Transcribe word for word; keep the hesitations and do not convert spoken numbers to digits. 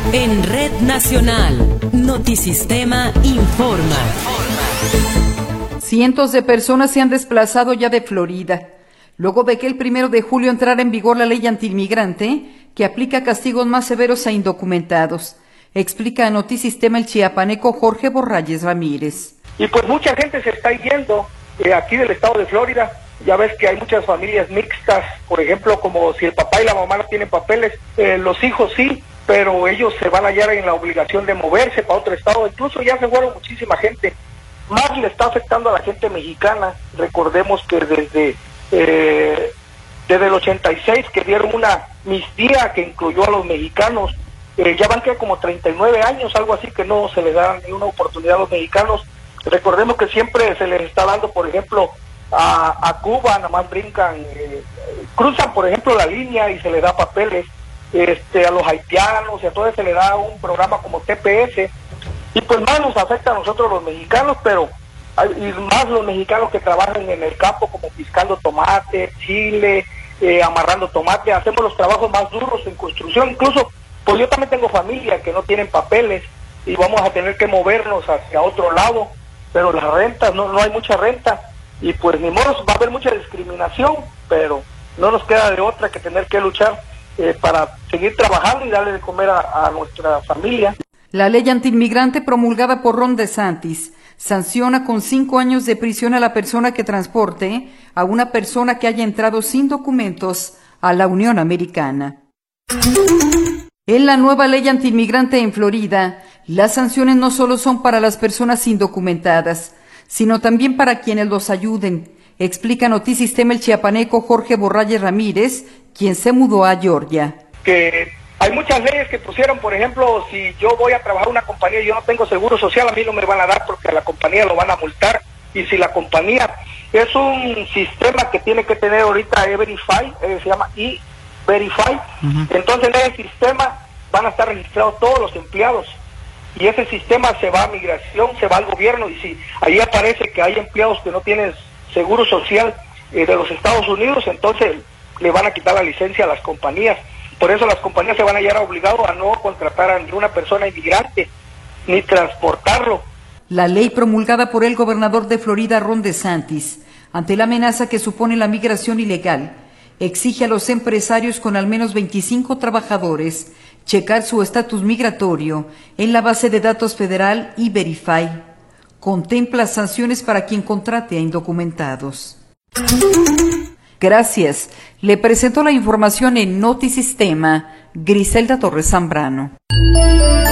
En Red Nacional, Notisistema informa. Cientos de personas se han desplazado ya de Florida, luego de que el primero de julio entrara en vigor la ley antiinmigrante que aplica castigos más severos a indocumentados. Explica a Notisistema el chiapaneco Jorge Borralles Ramírez. Y pues mucha gente se está yendo eh, aquí del estado de Florida. Ya ves que hay muchas familias mixtas, por ejemplo, como si el papá y la mamá no tienen papeles, eh, los hijos sí, pero ellos se van a hallar en la obligación de moverse para otro estado. Incluso ya se fueron muchísima gente. Más le está afectando a la gente mexicana. Recordemos que desde eh, desde el ochenta y seis que dieron una amnistía que incluyó a los mexicanos, eh, ya van que como treinta y nueve años, algo así, que no se les da ni una oportunidad a los mexicanos. Recordemos que siempre se les está dando, por ejemplo, a, a Cuba, nada más brincan, eh, cruzan, por ejemplo, la línea y se les da papeles. Este, a los haitianos y a todos se les da un programa como T P S, y pues más nos afecta a nosotros los mexicanos, pero hay, y más los mexicanos que trabajan en el campo como piscando tomate, chile, eh, amarrando tomate, hacemos los trabajos más duros en construcción. Incluso pues yo también tengo familia que no tienen papeles y vamos a tener que movernos hacia otro lado, pero las rentas, no, no hay mucha renta, y pues ni modo, va a haber mucha discriminación, pero no nos queda de otra que tener que luchar Eh, para seguir trabajando y darle de comer a, a nuestra familia. La ley antiinmigrante promulgada por Ron DeSantis sanciona con cinco años de prisión a la persona que transporte a una persona que haya entrado sin documentos a la Unión Americana. En la nueva ley antiinmigrante en Florida, las sanciones no solo son para las personas indocumentadas, sino también para quienes los ayuden. Explica Notisistema el chiapaneco Jorge Borralles Ramírez, quien se mudó a Georgia. Que hay muchas leyes que pusieron, por ejemplo, si yo voy a trabajar en una compañía y yo no tengo seguro social, a mí no me van a dar porque a la compañía lo van a multar. Y si la compañía es un sistema que tiene que tener ahorita E-Verify, eh, se llama E-Verify, uh-huh. Entonces en ese sistema van a estar registrados todos los empleados. Y ese sistema se va a migración, se va al gobierno, y si ahí aparece que hay empleados que no tienen seguro social eh, de los Estados Unidos, entonces le van a quitar la licencia a las compañías. Por eso las compañías se van a hallar obligadas a no contratar a ninguna persona inmigrante, ni transportarlo. La ley promulgada por el gobernador de Florida, Ron DeSantis, ante la amenaza que supone la migración ilegal, exige a los empresarios con al menos veinticinco trabajadores checar su estatus migratorio en la base de datos federal E-Verify. Contempla sanciones para quien contrate a indocumentados. Gracias. Le presento la información en Notisistema, Griselda Torres Zambrano.